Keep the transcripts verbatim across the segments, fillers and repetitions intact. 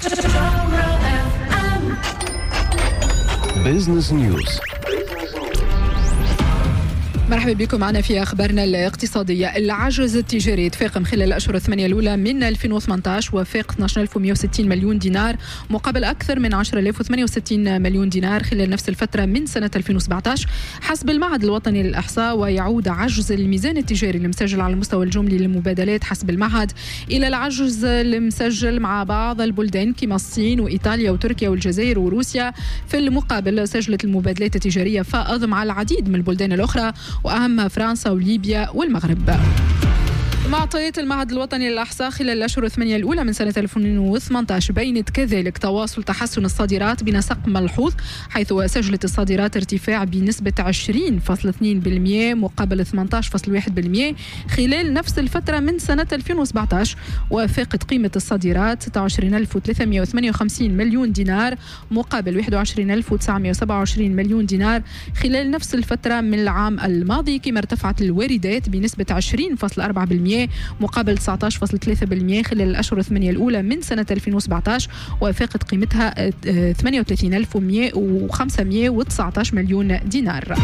بيزنس نيوز. مرحبا بكم معنا في أخبارنا الاقتصادية. العجز التجاري تفاقم خلال الأشهر الثمانية الأولى من ألفين وثمانية عشر وفاق اثني عشر ألف ومئة وستين مليون دينار مقابل أكثر من عشرة آلاف وثمانية وستين مليون دينار خلال نفس الفترة من سنة ألفين وسبعة عشر حسب المعهد الوطني للإحصاء. ويعود عجز الميزان التجاري المسجل على المستوى الجملي للمبادلات حسب المعهد إلى العجز المسجل مع بعض البلدان كما الصين وإيطاليا وتركيا والجزائر وروسيا. في المقابل سجلت المبادلات التجارية فائض مع العديد من البلدان الأخرى وأهمها فرنسا وليبيا والمغرب. معطيات المعهد الوطني للإحصاء خلال الأشهر الثمانية الأولى من سنة ألفين وثمانية عشر بينت كذلك تواصل تحسن الصادرات بنسق ملحوظ، حيث سجلت الصادرات ارتفاع بنسبة عشرين فاصلة اثنين بالمئة مقابل ثمانية عشر فاصلة واحد بالمئة خلال نفس الفترة من سنة ألفين وسبعة عشر. وفاقت قيمة الصادرات ستة وعشرين ألف وثلاثمئة وثمانية وخمسين مليون دينار مقابل واحد وعشرين ألف وتسعمئة وسبعة وعشرين مليون دينار خلال نفس الفترة من العام الماضي. كما ارتفعت الواردات بنسبة عشرين فاصلة أربعة بالمئة مقابل تسعة عشر فاصلة ثلاثة بالمئة خلال الأشهر الثمانية الأولى من سنة ألفين وسبعة عشر وفاقت قيمتها ثمانية وثلاثين ألف وخمسمئة وتسعة عشر مليون دينار.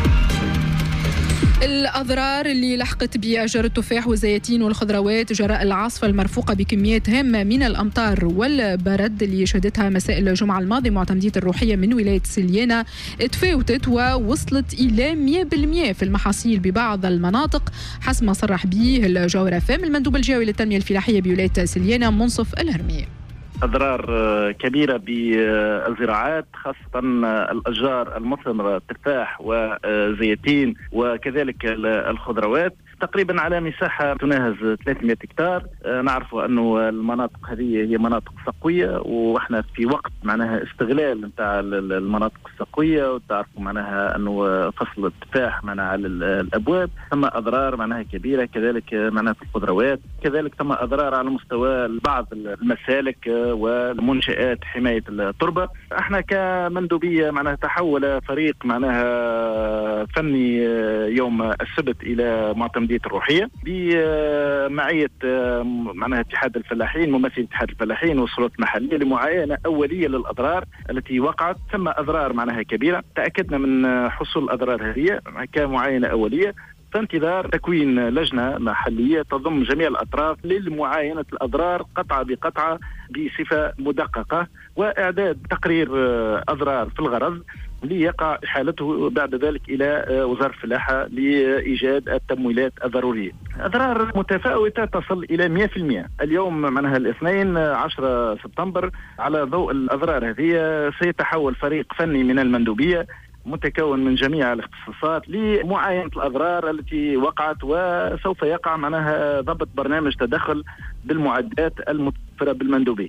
الأضرار اللي لحقت بأشجار التفاح والزيتون والخضروات جراء العاصفة المرفوقة بكميات هامة من الأمطار والبرد اللي شهدتها مساء الجمعة الماضي معتمدية الروحية من ولاية سليانة تفاوتت ووصلت إلى مئة بالمئة في المحاصيل ببعض المناطق حسب ما صرح به الجوهرة المندوب الجوي للتنمية الفلاحية بولاية سليانة منصف الهرمي. أضرار كبيرة بالزراعات خاصة الأشجار المثمرة التفاح وزيتين وكذلك الخضروات تقريبا على مساحة تناهز ثلاثمئة هكتار. نعرف أنه المناطق هذه هي مناطق سقوية وإحنا في وقت معناها استغلال نتاع المناطق السقوية، وتعرفوا معناها أنه فصل التفاح معناها على الأبواب ثم أضرار معناها كبيرة كذلك معناها في الخضروات، كذلك ثم أضرار على مستوى بعض المسالك ومنشآت حماية التربة. احنا كمندوبية معناها تحول فريق معناها فني يوم السبت إلى معتمدية الروحية بمعية معناها اتحاد الفلاحين ممثل اتحاد الفلاحين والسلطات المحلية لمعاينة أولية للأضرار التي وقعت. ثم أضرار معناها كبيرة تأكدنا من حصول الأضرار هذه كمعاينة أولية في انتظار تكوين لجنة محلية تضم جميع الأطراف للمعاينة الأضرار قطعة بقطعة بصفة مدققة وإعداد تقرير أضرار في الغرض ليقع إحالته بعد ذلك إلى وزارة الفلاحة لإيجاد التمويلات الضرورية. أضرار متفاوتة تصل إلى مئة بالمئة. اليوم معناها الاثنين عشرة سبتمبر على ضوء الأضرار هذه سيتحول فريق فني من المندوبية متكون من جميع الاختصاصات لمعاينة الأضرار التي وقعت، وسوف يقع معناها ضبط برنامج تدخل بالمعدات المتوفرة بالمندوبية.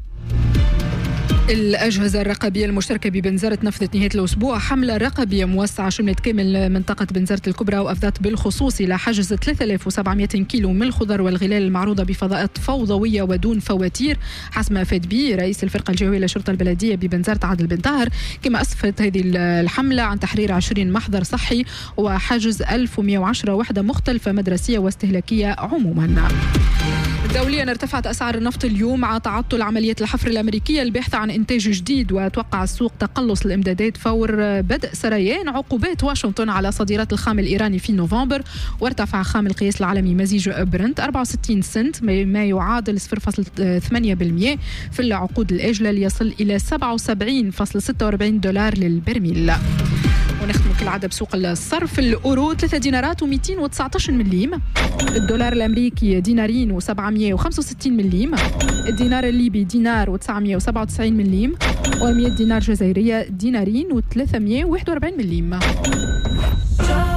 الأجهزة الرقابية المشتركة ببنزرت نفذت نهاية الأسبوع حملة رقابية موسعة شملت كامل منطقة بنزرت الكبرى وأفضت بالخصوص إلى حجز ثلاثة آلاف وسبعمئة كيلو من الخضر والغلال المعروضة بفضاءات فوضوية ودون فواتير حسب ما أفاد به رئيس الفرقة الجوية للشرطة البلدية ببنزرت عادل بن طاهر. كما أسفرت هذه الحملة عن تحرير عشرين محضر صحي وحجز ألف ومئة وعشرة وحدة مختلفة مدرسية واستهلاكية عموما. دوليا ارتفعت أسعار النفط اليوم مع تعطل عملية الحفر الأمريكية الباحثة عن إنتاج جديد، وتوقع السوق تقلص الإمدادات فور بدء سريان عقوبات واشنطن على صادرات الخام الإيراني في نوفمبر. وارتفع خام القياس العالمي مزيج برنت أربعة وستين سنت ما يعادل صفر فاصلة ثمانية بالمئة في العقود الآجلة ليصل إلى سبعة وسبعين فاصلة ستة وأربعين دولار للبرميل. ونختم كالعادة بسوق الصرف. الأورو ثلاثة دينارات ومئتين وتسعة عشر مليم، الدولار الأمريكي دينارين وسبعمئة وخمسة وستين مليم، الدينار الليبي دينار وتسعمئة وسبعة وتسعين مليم، ومئة دينار جزائرية دينارين وثلاثمئة وواحد وأربعين مليم.